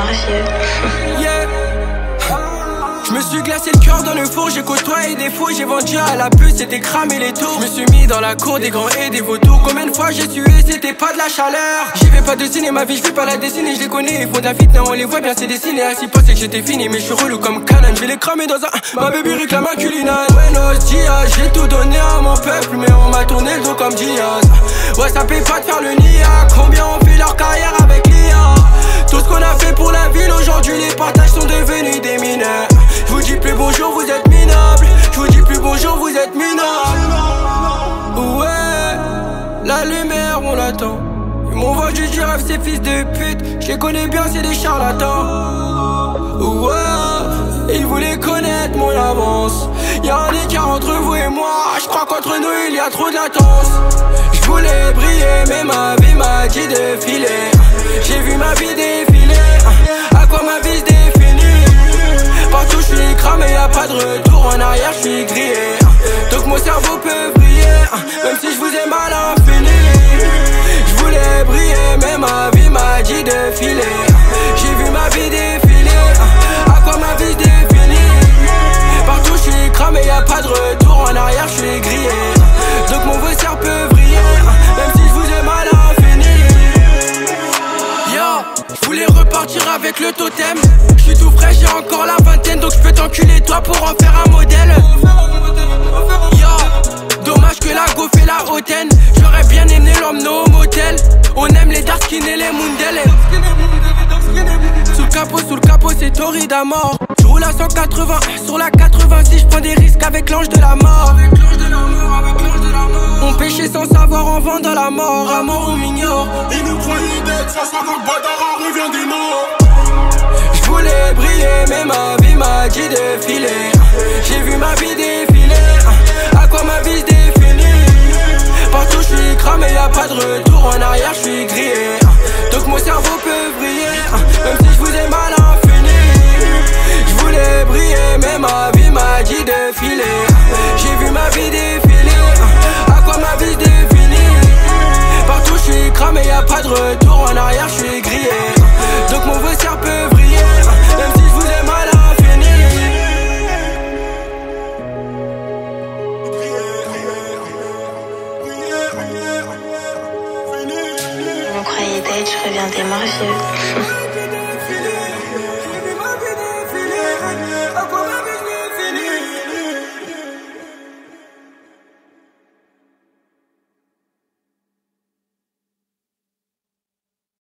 Martial. Yeah. Je me suis glacé le cœur dans le four, j'ai côtoyé des fous, j'ai vendu à la puce, c'était cramé les tours. Je me suis mis dans la cour des grands et des vautours. Combien de fois j'ai tué, c'était pas de la chaleur. J'y vais pas de cinéma, vie, je vais pas la dessiner, je les connais, ils font de la fitness, on les voit bien, c'est dessiné. À 6 pas, c'est que j'étais fini, mais je suis relou comme Canon. Je vais les cramer dans un. Ma baby réclame un culinal. Buenos dias, j'ai tout donné à mon peuple, mais on m'a tourné le dos comme Diaz. Ouais, ça paye pas de faire le nia. Combien ont fait leur carrière avec l'IA? Tout ce qu'on a fait pour la ville, aujourd'hui les partages sont devenus des mineurs. Je vous dis plus bonjour, vous êtes minables. Je vous dis plus bonjour, vous êtes minables. Ouais, la lumière on l'attend. Ils m'ont vendu du rêve, ces fils de pute. Je les connais bien, c'est des charlatans. Ouais, ils voulaient connaître mon avance. Y'a un écart entre vous et moi. Je crois qu'entre nous il y a trop de latence. Je voulais briller, mais ma vie m'a dit de filer. J'ai vu ma vie défiler. À quoi ma vie se définit? Partout je suis cramé, y'a pas de retour en arrière, je suis grillé. Donc mon cerveau peut briller, même si je vous ai mal à l'infini. Je voulais briller, mais ma vie m'a dit de filer. J'ai vu ma vie défiler, à quoi ma vie se définit? Partout je suis cramé, y'a pas de retour en arrière, je suis grillé. Donc mon vaisseau peut briller, même si je vous ai mal à l'infini. Yo, je voulais repartir avec le totem. Je suis tout frais, j'ai encore la vingtaine, donc je peux t'enculer toi pour en faire un modèle. Yo, dommage que la go fait la hautaine. J'aurais bien aimé l'emmener au motel. On aime les dark skin et les mundelles. Sous le capot c'est torride à mort. Je roule à 180, sur la 86 je prends des risques avec l'ange de la mort. On pêchait sans savoir en vendant la mort. À mort ou m'ignore. Ils nous croyaient d'être face à notre bâtard, on revient des morts. Je voulais briller